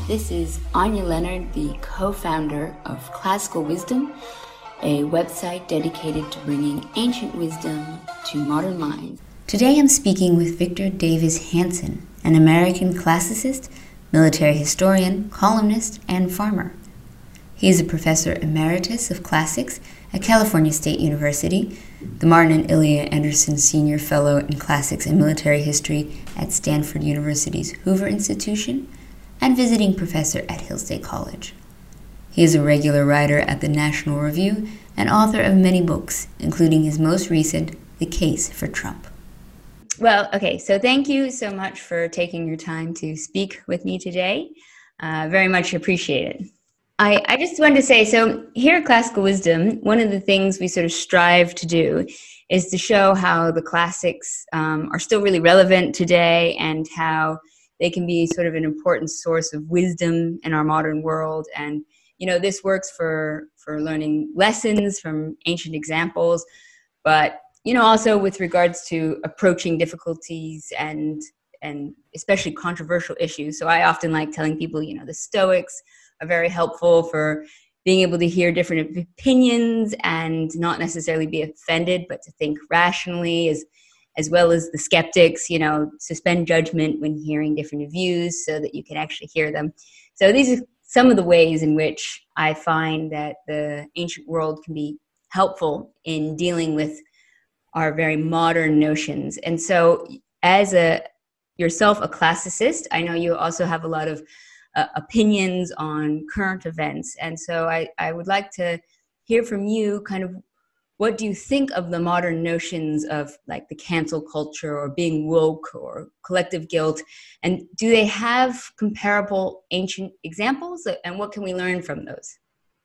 This is Anya Leonard, the co-founder of Classical Wisdom, a website dedicated to bringing ancient wisdom to modern minds. Today I'm speaking with Victor Davis Hanson, an American classicist, military historian, columnist, and farmer. He is a professor emeritus of classics at California State University, the Martin and Ilya Anderson Senior Fellow in Classics and Military History at Stanford University's Hoover Institution, and visiting professor at Hillsdale College. He is a regular writer at the National Review and author of many books, including his most recent, The Case for Trump. Well, okay, so thank you so much for taking your time to speak with me today. Very much appreciate it. I just wanted to say, so here at Classical Wisdom, one of the things we sort of strive to do is to show how the classics are still really relevant today and how they can be sort of an important source of wisdom in our modern world. And, you know, this works for learning lessons from ancient examples, but, you know, also with regards to approaching difficulties and especially controversial issues. So I often like telling people, you know, the Stoics are very helpful for being able to hear different opinions and not necessarily be offended, but to think rationally, as well as the skeptics, you know, suspend judgment when hearing different views so that you can actually hear them. So these are some of the ways in which I find that the ancient world can be helpful in dealing with our very modern notions. And so as yourself a classicist, I know you also have a lot of opinions on current events. And so I would like to hear from you kind of, what do you think of the modern notions of like the cancel culture or being woke or collective guilt? And do they have comparable ancient examples? And what can we learn from those?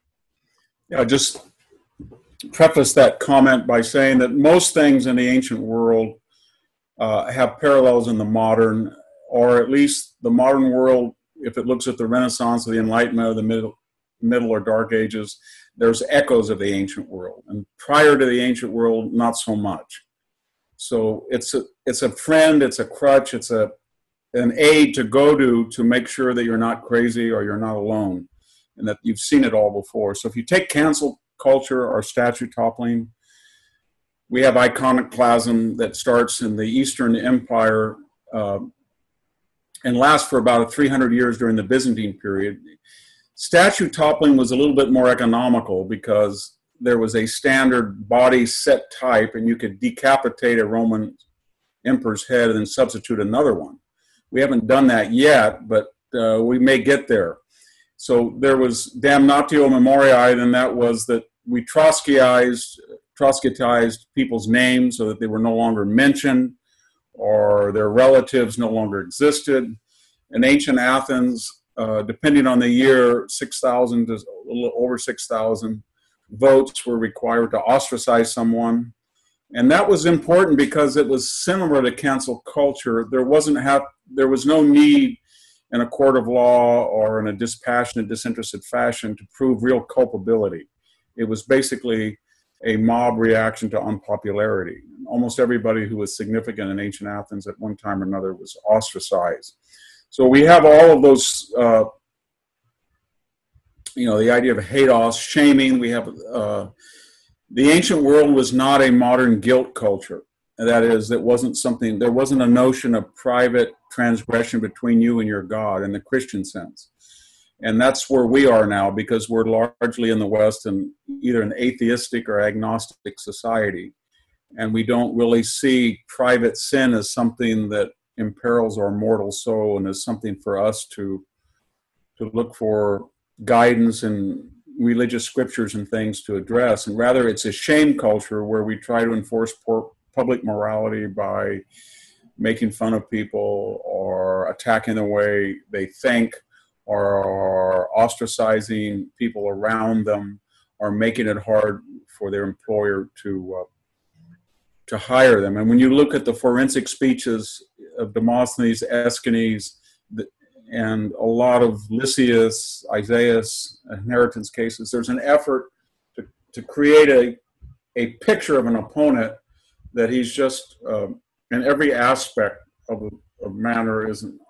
Yeah, just preface that comment by saying that most things in the ancient world have parallels in the modern, or at least the modern world, if it looks at the Renaissance or the Enlightenment or the Middle or Dark Ages, there's echoes of the ancient world. And prior to the ancient world, not so much. So it's a friend, it's a crutch, it's an aid to go to make sure that you're not crazy or you're not alone and that you've seen it all before. So if you take cancel culture or statue toppling, we have iconoclasm that starts in the Eastern Empire and lasts for about 300 years during the Byzantine period. Statue toppling was a little bit more economical because there was a standard body set type and you could decapitate a Roman emperor's head and then substitute another one. We haven't done that yet, but we may get there. So there was damnatio memoriae, and that was that we Trotskyitized people's names so that they were no longer mentioned or their relatives no longer existed. In ancient Athens, depending on the year, 6,000 to a little over 6,000 votes were required to ostracize someone. And that was important because it was similar to cancel culture. There was no need in a court of law or in a dispassionate, disinterested fashion to prove real culpability. It was basically a mob reaction to unpopularity. Almost everybody who was significant in ancient Athens at one time or another was ostracized. So we have all of those, the idea of hados, shaming. We have the ancient world was not a modern guilt culture. That is, there wasn't a notion of private transgression between you and your God in the Christian sense. And that's where we are now because we're largely in the West in either an atheistic or agnostic society. And we don't really see private sin as something that imperils our mortal soul and is something for us to look for guidance in religious scriptures and things to address. And rather, it's a shame culture where we try to enforce public morality by making fun of people or attacking the way they think or ostracizing people around them or making it hard for their employer to hire them. And when you look at the forensic speeches of Demosthenes, Aeschines, and a lot of Lysias, Isaiah's inheritance cases, there's an effort to create a picture of an opponent that he's just in every aspect of manner is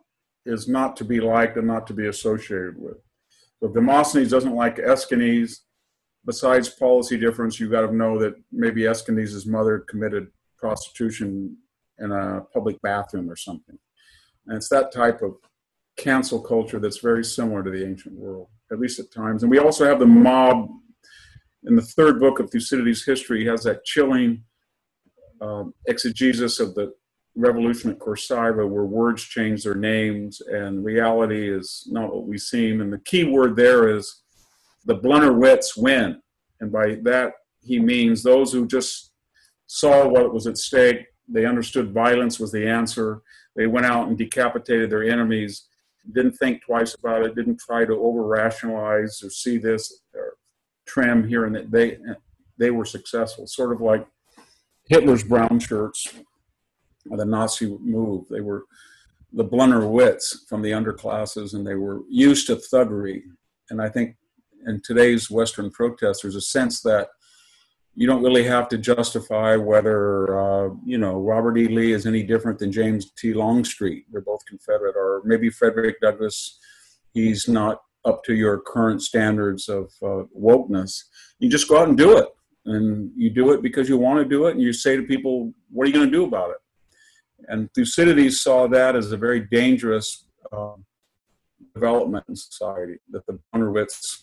is not to be liked and not to be associated with. So if Demosthenes doesn't like Aeschines, besides policy difference, you got to know that maybe Aeschines' mother committed prostitution in a public bathroom or something. And it's that type of cancel culture that's very similar to the ancient world, at least at times. And we also have the mob. In the third book of Thucydides' history, he has that chilling exegesis of the revolution at Corcyra, where words change their names and reality is not what we seem. And the key word there is the blunter wits win. And by that, he means those who just saw what was at stake. They understood violence was the answer. They went out and decapitated their enemies, didn't think twice about it, didn't try to over-rationalize or see this or trim here and that. They were successful, sort of like Hitler's brown shirts, the Nazi move. They were the blunter wits from the underclasses, and they were used to thuggery. And I think in today's Western protest, there's a sense that you don't really have to justify whether, Robert E. Lee is any different than James T. Longstreet. They're both Confederate. Or maybe Frederick Douglass, he's not up to your current standards of wokeness. You just go out and do it. And you do it because you want to do it, and you say to people, what are you going to do about it? And Thucydides saw that as a very dangerous development in society, that the blunter wits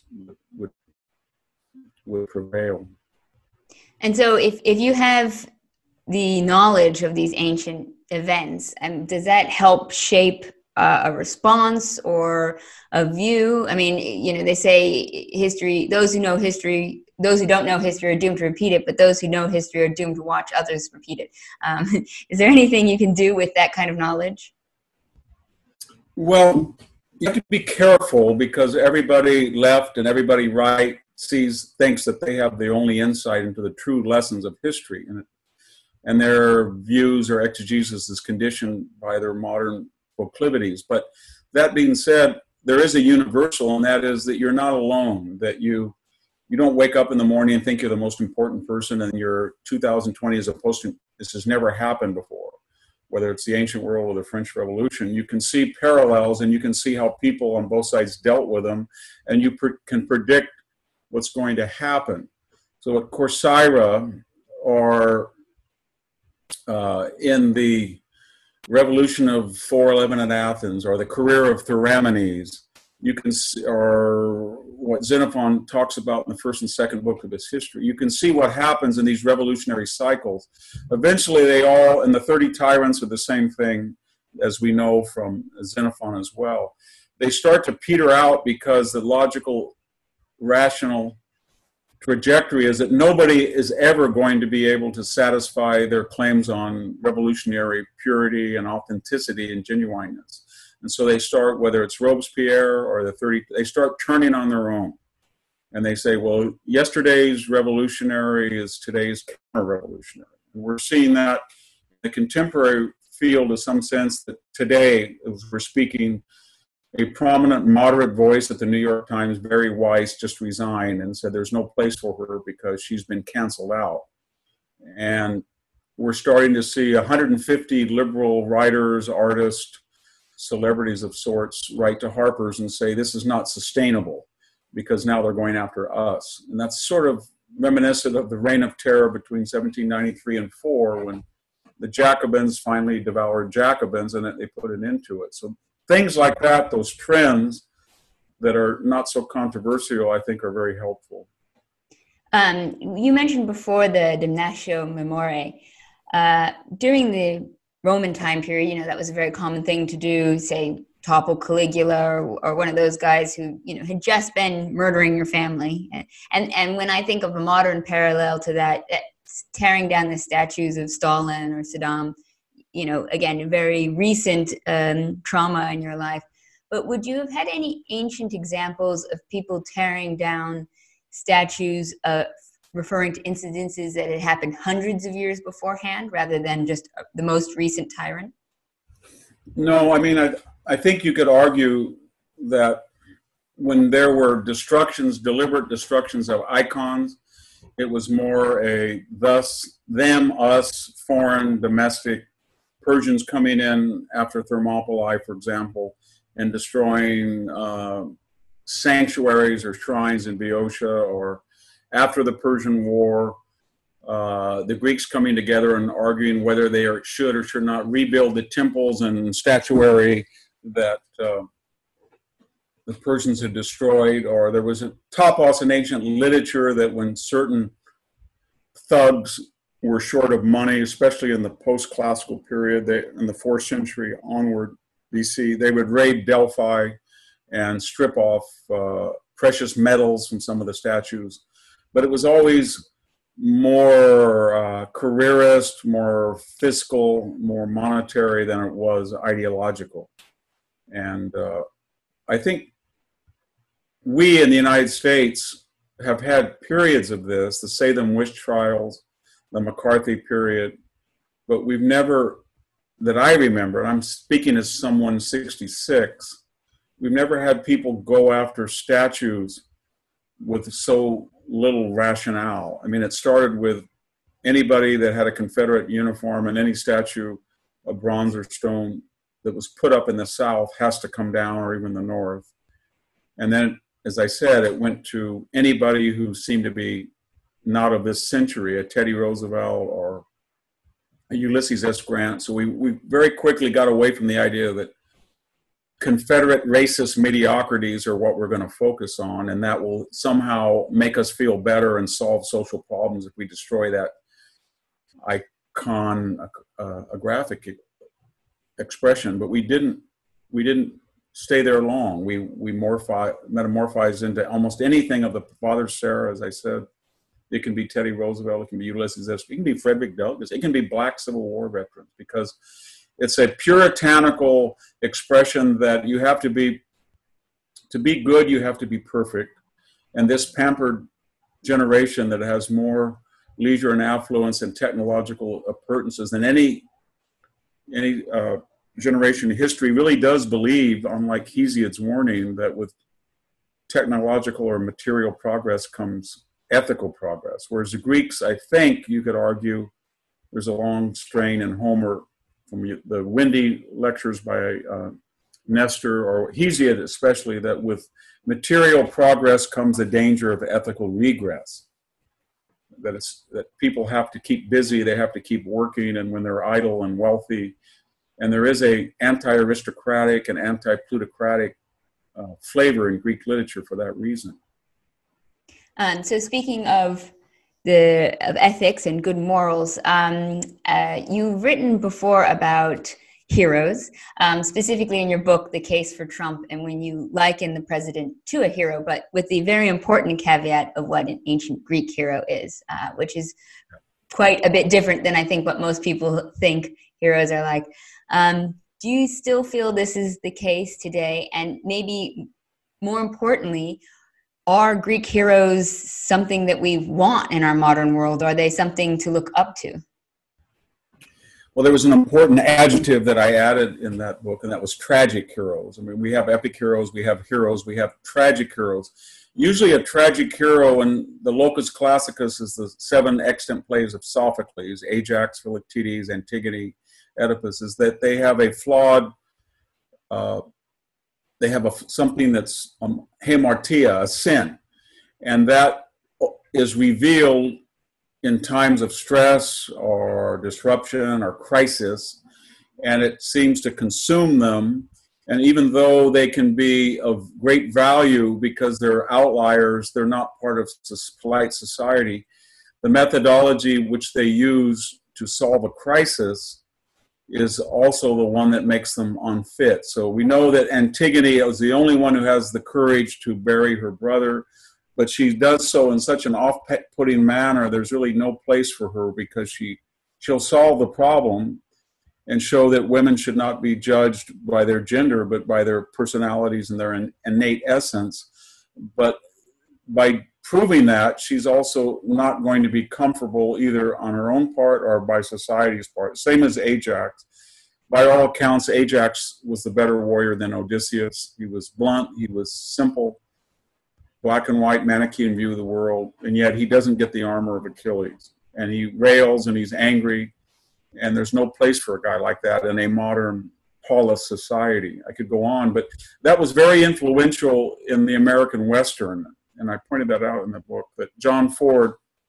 would prevail. And so if you have the knowledge of these ancient events, does that help shape a response or a view? I mean, they say history, those who know history, those who don't know history are doomed to repeat it, but those who know history are doomed to watch others repeat it. Is there anything you can do with that kind of knowledge? Well, you have to be careful because everybody left and everybody right thinks that they have the only insight into the true lessons of history. And their views or exegesis is conditioned by their modern proclivities. But that being said, there is a universal, and that is that you're not alone, that you don't wake up in the morning and think you're the most important person and your 2020 is opposed to, this has never happened before, whether it's the ancient world or the French Revolution. You can see parallels and you can see how people on both sides dealt with them, and you can predict what's going to happen. So at Corcyra, or in the revolution of 411 at Athens, or the career of Theramenes, you can see, or what Xenophon talks about in the first and second book of his history. You can see what happens in these revolutionary cycles. Eventually they all, and the 30 tyrants are the same thing, as we know from Xenophon as well. They start to peter out because the logical, rational trajectory is that nobody is ever going to be able to satisfy their claims on revolutionary purity and authenticity and genuineness. And so they start, whether it's Robespierre or the 30, they start turning on their own. And they say, well, yesterday's revolutionary is today's counter-revolutionary. And we're seeing that in the contemporary field in some sense, that today, as we're speaking, a prominent moderate voice at the New York Times, Barry Weiss, just resigned and said there's no place for her because she's been canceled out. And we're starting to see 150 liberal writers, artists, celebrities of sorts write to Harper's and say this is not sustainable because now they're going after us. And that's sort of reminiscent of the reign of terror between 1793 and 4, when the Jacobins finally devoured Jacobins and they put an end to it. So things like that, those trends that are not so controversial, I think are very helpful. You mentioned before the Damnatio Memoriae. During the Roman time period, that was a very common thing to do, say, topple Caligula or one of those guys who, had just been murdering your family. And when I think of a modern parallel to that, tearing down the statues of Stalin or Saddam, again, a very recent trauma in your life. But would you have had any ancient examples of people tearing down statues referring to incidences that had happened hundreds of years beforehand rather than just the most recent tyrant? No, I think you could argue that when there were deliberate destructions of icons, it was more a them, us, foreign, domestic, Persians coming in after Thermopylae, for example, and destroying sanctuaries or shrines in Boeotia, or after the Persian War, the Greeks coming together and arguing whether they should or should not rebuild the temples and statuary that the Persians had destroyed. Or there was a topos in ancient literature that when certain thugs were short of money, especially in the post-classical period, in the 4th century onward BC, they would raid Delphi and strip off precious metals from some of the statues. But it was always more careerist, more fiscal, more monetary than it was ideological. And I think we in the United States have had periods of this, the Salem witch trials, the McCarthy period, but we've never, that I remember, and I'm speaking as someone 66, we've never had people go after statues with so little rationale. I mean, it started with anybody that had a Confederate uniform, and any statue of bronze or stone that was put up in the South has to come down, or even the North. And then, as I said, it went to anybody who seemed to be not of this century, a Teddy Roosevelt or a Ulysses S. Grant. So we very quickly got away from the idea that Confederate racist mediocrities are what we're going to focus on, and that will somehow make us feel better and solve social problems if we destroy that iconographic expression. But we didn't stay there long. We metamorphized into almost anything of the Father Sarah, as I said. It can be Teddy Roosevelt, it can be Ulysses S. It can be Frederick Douglass, it can be Black Civil War veterans, because it's a puritanical expression that you have to be good, you have to be perfect. And this pampered generation that has more leisure and affluence and technological appurtenances than any generation in history really does believe, unlike Hesiod's warning, that with technological or material progress comes ethical progress. Whereas the Greeks, I think you could argue, there's a long strain in Homer from the windy lectures by Nestor or Hesiod especially, that with material progress comes the danger of ethical regress. That people have to keep busy, they have to keep working, and when they're idle and wealthy, and there is a anti-aristocratic and anti-plutocratic flavor in Greek literature for that reason. So speaking of ethics and good morals, you've written before about heroes, specifically in your book, The Case for Trump, and when you liken the president to a hero, but with the very important caveat of what an ancient Greek hero is, which is quite a bit different than I think what most people think heroes are like. Do you still feel this is the case today? And maybe more importantly, are Greek heroes something that we want in our modern world? Are they something to look up to? Well, there was an important adjective that I added in that book, and that was tragic heroes. I mean, we have epic heroes, we have tragic heroes. Usually a tragic hero in the locus classicus is the 7 extant plays of Sophocles, Ajax, Philoctetes, Antigone, Oedipus, is that they have a flawed, something that's hamartia, a sin, and that is revealed in times of stress or disruption or crisis, and it seems to consume them. And even though they can be of great value because they're outliers, they're not part of polite society, the methodology which they use to solve a crisis is also the one that makes them unfit. So we know that Antigone is the only one who has the courage to bury her brother, but she does so in such an off-putting manner, there's really no place for her, because she'll solve the problem and show that women should not be judged by their gender, but by their personalities and their innate essence. But by proving that, she's also not going to be comfortable either on her own part or by society's part. Same as Ajax. By all accounts, Ajax was the better warrior than Odysseus. He was blunt, he was simple, black and white Manichaean view of the world, and yet he doesn't get the armor of Achilles. And he rails and he's angry, and there's no place for a guy like that in a modern Paulist society. I could go on, but that was very influential in the American Western. And I pointed that out in the book, that John Ford,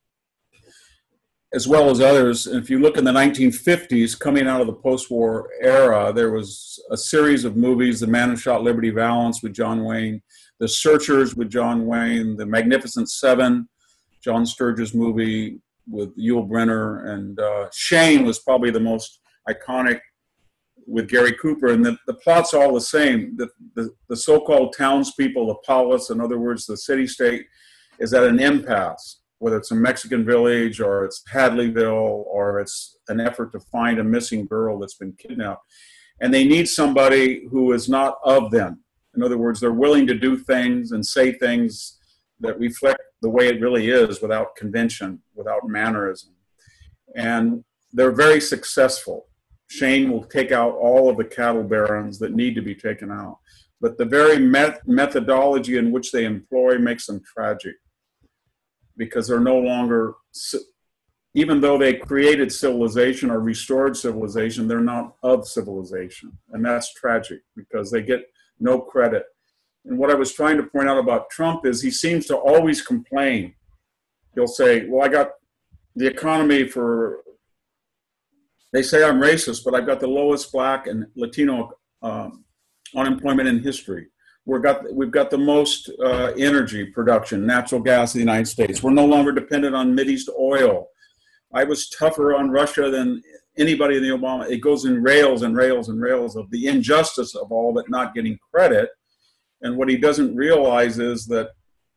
as well as others, if you look in the 1950s, coming out of the post-war era, there was a series of movies, The Man Who Shot Liberty Valance with John Wayne, The Searchers with John Wayne, The Magnificent Seven, John Sturges movie with Yul Brynner, and Shane was probably the most iconic with Gary Cooper. And the plot's all the same. The so-called townspeople, the polis, in other words, the city-state, is at an impasse, whether it's a Mexican village or it's Hadleyville or it's an effort to find a missing girl that's been kidnapped. And they need somebody who is not of them. In other words, they're willing to do things and say things that reflect the way it really is, without convention, without mannerism. And they're very successful. Shane will take out all of the cattle barons that need to be taken out. But the very methodology in which they employ makes them tragic, because they're no longer, even though they created civilization or restored civilization, they're not of civilization. And that's tragic, because they get no credit. And what I was trying to point out about Trump is he seems to always complain. He'll say, well, I got the economy for, they say I'm racist, but I've got the lowest Black and Latino unemployment in history. We've got the most energy production, natural gas in the United States. We're no longer dependent on Mideast oil. I was tougher on Russia than anybody in the Obama. It goes in rails and rails and rails of the injustice of all of it, not getting credit. And what he doesn't realize is that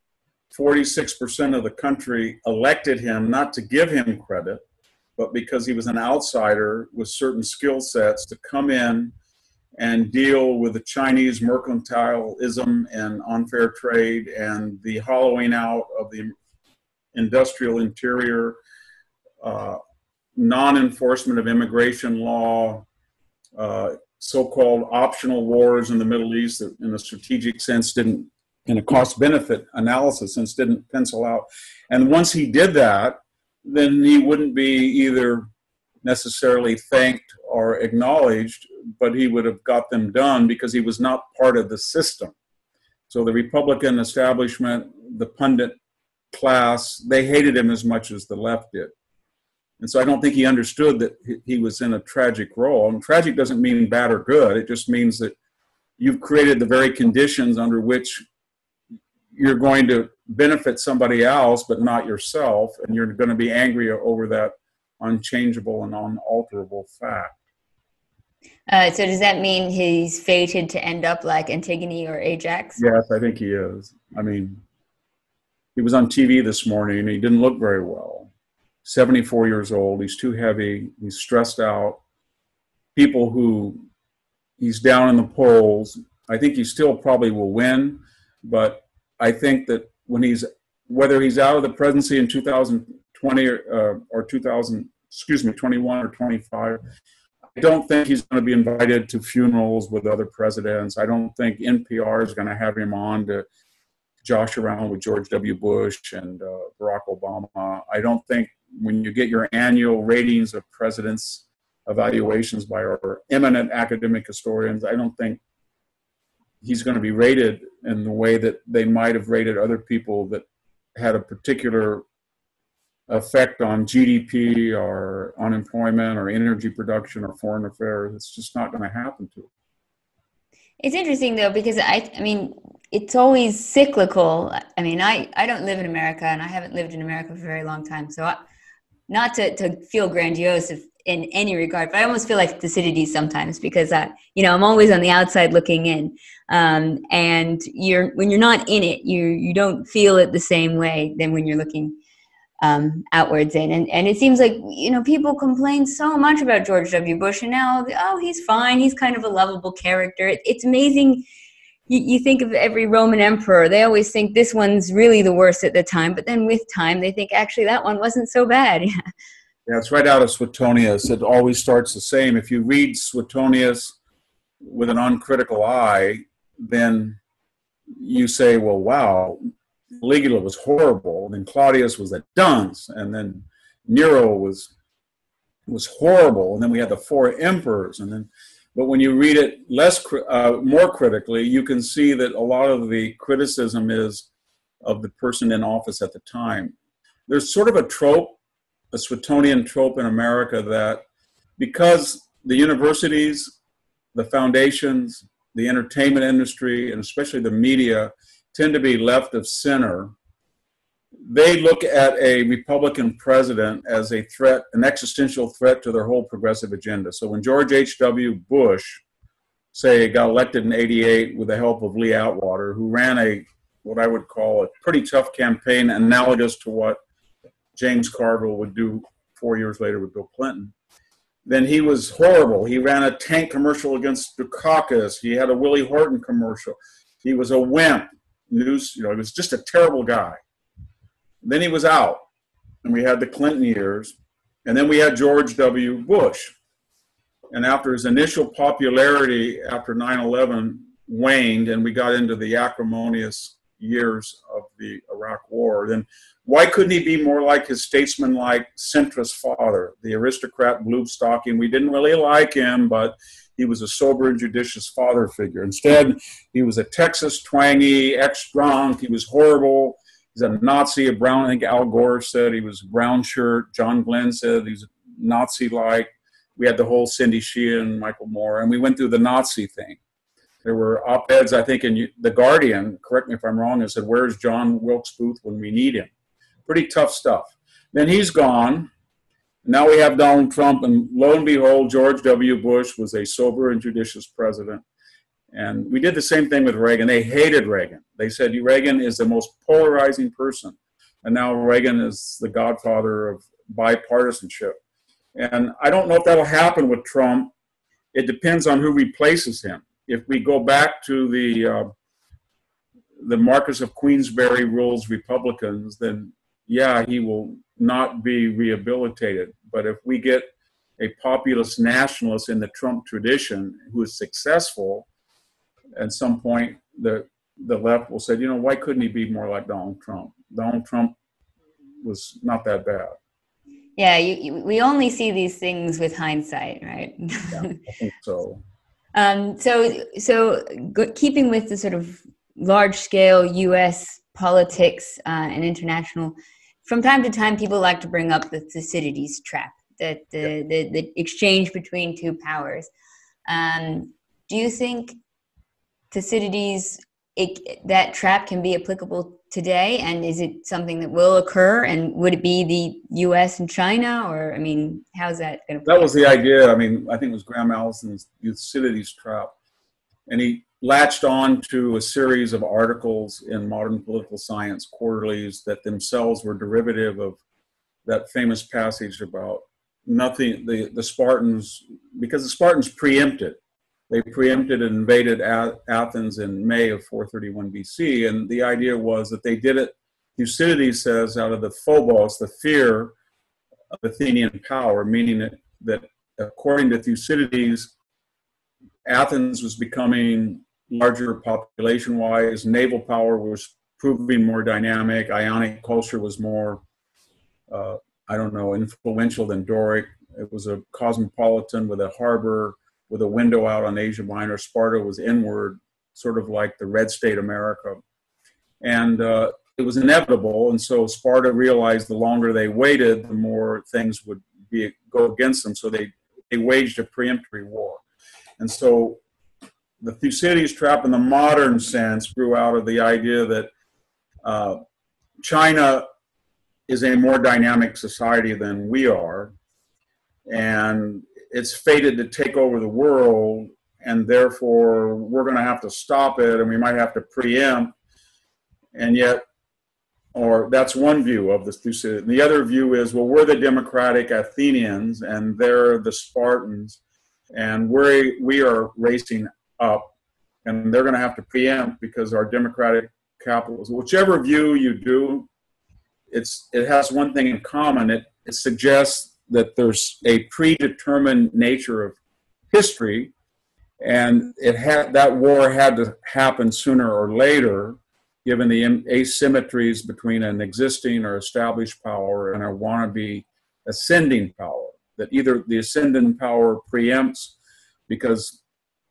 46% of the country elected him not to give him credit, but because he was an outsider with certain skill sets to come in and deal with the Chinese mercantilism and unfair trade and the hollowing out of the industrial interior, non-enforcement of immigration law, so-called optional wars in the Middle East that in a strategic sense didn't, in a cost-benefit analysis sense, didn't pencil out. And once he did that, then he wouldn't be either necessarily thanked or acknowledged, but he would have got them done because he was not part of the system. So the Republican establishment, the pundit class, they hated him as much as the left did. And so I don't think he understood that he was in a tragic role. And tragic doesn't mean bad or good. It just means that you've created the very conditions under which you're going to benefit somebody else, but not yourself. And you're going to be angry over that unchangeable and unalterable fact. So does that mean he's fated to end up like Antigone or Ajax? Yes, I think he is. I mean, he was on TV this morning and he didn't look very well. 74 years old, he's too heavy, he's stressed out. People who he's down in the polls, I think he still probably will win, but I think that whether he's out of the presidency in 2020 or 21 or 25, I don't think he's going to be invited to funerals with other presidents. I don't think NPR is going to have him on to josh around with George W. Bush and Barack Obama. I don't think when you get your annual ratings of presidents' evaluations by our eminent academic historians, I don't think he's going to be rated in the way that they might have rated other people that had a particular effect on GDP or unemployment or energy production or foreign affairs. It's just not going to happen to him. It's interesting, though, because I mean, it's always cyclical. I mean, I don't live in America, and I haven't lived in America for a very long time. So not to feel grandiose in any regard, but I almost feel like Thucydides sometimes because, I'm always on the outside looking in. And when you're not in it, you don't feel it the same way than when you're looking outwards in. And it seems like, people complain so much about George W. Bush, and now, he's fine. He's kind of a lovable character. It's amazing. You think of every Roman emperor, they always think this one's really the worst at the time, but then with time, they think actually that one wasn't so bad. Yeah, it's right out of Suetonius. It always starts the same. If you read Suetonius with an uncritical eye, then you say, well, wow, Caligula was horrible, and then Claudius was a dunce, and then Nero was horrible, and then we had the four emperors, and then But when you read it more critically, you can see that a lot of the criticism is of the person in office at the time. There's sort of a trope, a Swiftonian trope in America, that because the universities, the foundations, the entertainment industry, and especially the media tend to be left of center, they look at a Republican president as a threat, an existential threat to their whole progressive agenda. So when George H.W. Bush, say, got elected in '88 with the help of Lee Atwater, who ran what I would call a pretty tough campaign, analogous to what James Carville would do 4 years later with Bill Clinton, then he was horrible. He ran a tank commercial against Dukakis. He had a Willie Horton commercial. He was a wimp. He was just a terrible guy. Then he was out, and we had the Clinton years, and then we had George W. Bush. And after his initial popularity after 9/11 waned, and we got into the acrimonious years of the Iraq War, then why couldn't he be more like his statesman-like centrist father, the aristocrat blue-stocking? We didn't really like him, but he was a sober and judicious father figure. Instead, he was a Texas twangy, ex-drunk. He was horrible. He's a Nazi, a brown. I think Al Gore said he was a brown shirt. John Glenn said he's Nazi-like. We had the whole Cindy Sheehan and Michael Moore, and we went through the Nazi thing. There were op-eds, I think, in The Guardian, correct me if I'm wrong, that said, "Where's John Wilkes Booth when we need him?" Pretty tough stuff. Then he's gone. Now we have Donald Trump, and lo and behold, George W. Bush was a sober and judicious president. And we did the same thing with Reagan. They hated Reagan. They said Reagan is the most polarizing person. And now Reagan is the godfather of bipartisanship. And I don't know if that'll happen with Trump. It depends on who replaces him. If we go back to the Marquess of Queensberry rules Republicans, then yeah, he will not be rehabilitated. But if we get a populist nationalist in the Trump tradition who is successful, at some point the left will say, why couldn't he be more like Donald Trump? Donald Trump was not that bad. Yeah, we only see these things with hindsight, right? Yeah, I think so. Keeping with the sort of large-scale U.S. politics and international, from time to time, people like to bring up the Thucydides trap, that the exchange between two powers. Do you think Thucydides, that trap can be applicable today, and is it something that will occur? And would it be the U.S. and China, or how's that going to play? That was the idea. I think it was Graham Allison's Thucydides trap, and he latched on to a series of articles in Modern Political Science quarterlies that themselves were derivative of that famous passage about nothing. The Spartans, because the Spartans preempted. They preempted and invaded Athens in May of 431 BC, and the idea was that they did it, Thucydides says, out of the phobos, the fear of Athenian power, meaning that according to Thucydides, Athens was becoming larger population-wise, naval power was proving more dynamic, Ionic culture was more, influential than Doric. It was a cosmopolitan with a harbor, with a window out on Asia Minor. Sparta was inward, sort of like the red state America. And it was inevitable, and so Sparta realized the longer they waited, the more things would go against them, so they waged a preemptory war. And so the Thucydides trap in the modern sense grew out of the idea that China is a more dynamic society than we are, and it's fated to take over the world, and therefore we're going to have to stop it, and we might have to preempt. And yet, or that's one view of the Thucydides. The other view is, well, we're the democratic Athenians, and they're the Spartans, and we are racing up, and they're going to have to preempt because our democratic capitalism. Whichever view you do, it has one thing in common. It suggests that there's a predetermined nature of history, and that war had to happen sooner or later, given the asymmetries between an existing or established power and a wannabe ascending power. That either the ascending power preempts because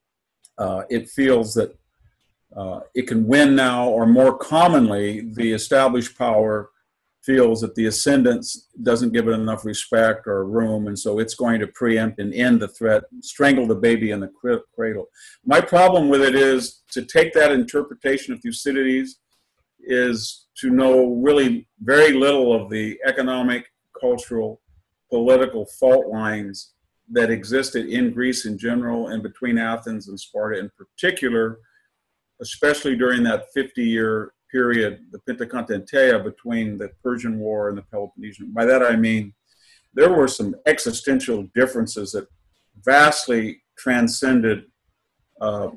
it feels that it can win now, or more commonly, the established power feels that the ascendant doesn't give it enough respect or room, and so it's going to preempt and end the threat, strangle the baby in the cradle. My problem with it is to take that interpretation of Thucydides is to know really very little of the economic, cultural, political fault lines that existed in Greece in general and between Athens and Sparta in particular, especially during that 50-year period, the Pentakontanteia, between the Persian War and the Peloponnesian. By that I mean there were some existential differences that vastly transcended the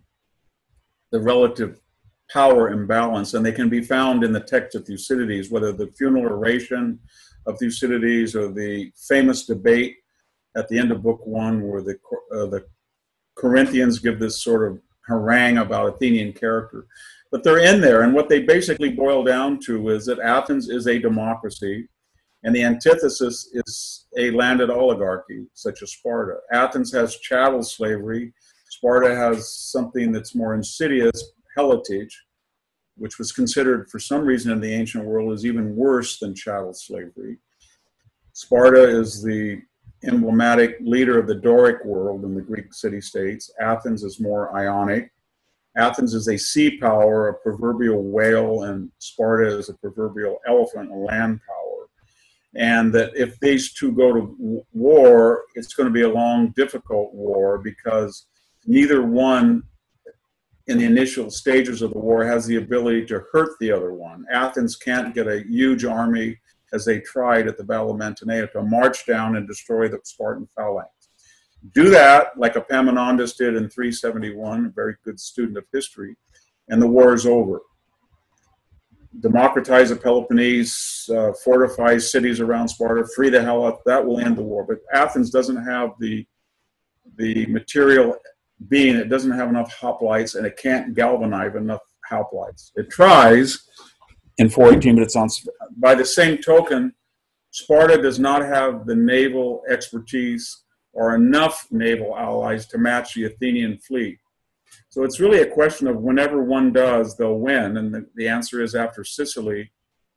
relative power imbalance, and they can be found in the text of Thucydides, whether the funeral oration of Thucydides or the famous debate at the end of Book 1 where the Corinthians give this sort of harangue about Athenian character. But they're in there, and what they basically boil down to is that Athens is a democracy, and the antithesis is a landed oligarchy, such as Sparta. Athens has chattel slavery. Sparta has something that's more insidious, helotage, which was considered for some reason in the ancient world as even worse than chattel slavery. Sparta is the emblematic leader of the Doric world in the Greek city-states. Athens is more Ionic. Athens is a sea power, a proverbial whale, and Sparta is a proverbial elephant, a land power. And that if these two go to war, it's going to be a long, difficult war, because neither one in the initial stages of the war has the ability to hurt the other one. Athens can't get a huge army, as they tried at the Battle of Mantinea, to march down and destroy the Spartan phalanx. Do that, like Epaminondas did in 371, a very good student of history, and the war is over. Democratize the Peloponnese, fortify cities around Sparta, free the Helots, that will end the war. But Athens doesn't have the material being, it doesn't have enough hoplites, and it can't galvanize enough hoplites. It tries in 418, but it's on. By the same token, Sparta does not have the naval expertise or enough naval allies to match the Athenian fleet. So it's really a question of whenever one does, they'll win. And the answer is, after Sicily,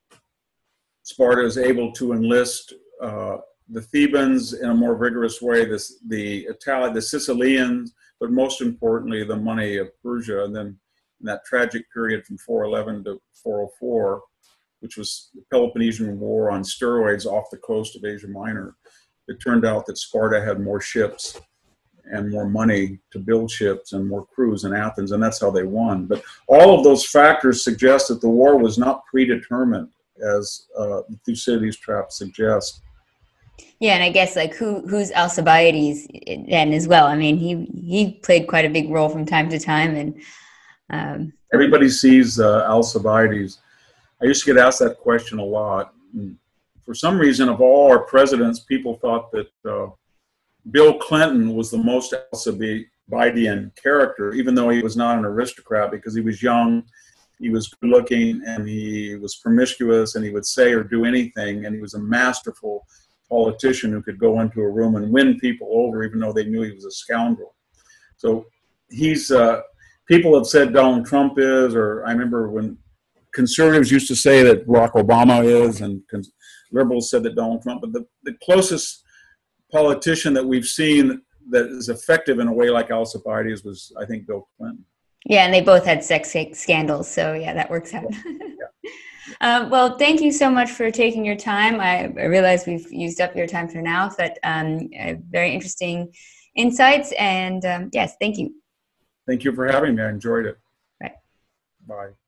Sparta is able to enlist the Thebans in a more vigorous way, the Sicilians, but most importantly, the money of Persia. And then in that tragic period from 411 to 404, which was the Peloponnesian War on steroids off the coast of Asia Minor, it turned out that Sparta had more ships and more money to build ships and more crews than Athens, and that's how they won. But all of those factors suggest that the war was not predetermined, as Thucydides' trap suggests. Yeah, and I guess like who's Alcibiades then as well? I mean, he played quite a big role from time to time, and everybody sees Alcibiades. I used to get asked that question a lot. And for some reason, of all our presidents, people thought that Bill Clinton was the most Alcibiadian character, even though he was not an aristocrat, because he was young, he was good looking, and he was promiscuous, and he would say or do anything, and he was a masterful politician who could go into a room and win people over even though they knew he was a scoundrel. So he's, people have said Donald Trump is, or I remember when conservatives used to say that Barack Obama is, and liberals said that Donald Trump, but the closest politician that we've seen that is effective in a way like Alcibiades was, I think, Bill Clinton. Yeah, and they both had sex scandals, so yeah, that works out. Yeah. Well, thank you so much for taking your time. I realize we've used up your time for now, but very interesting insights, and yes, thank you. Thank you for having me. I enjoyed it. Right. Bye.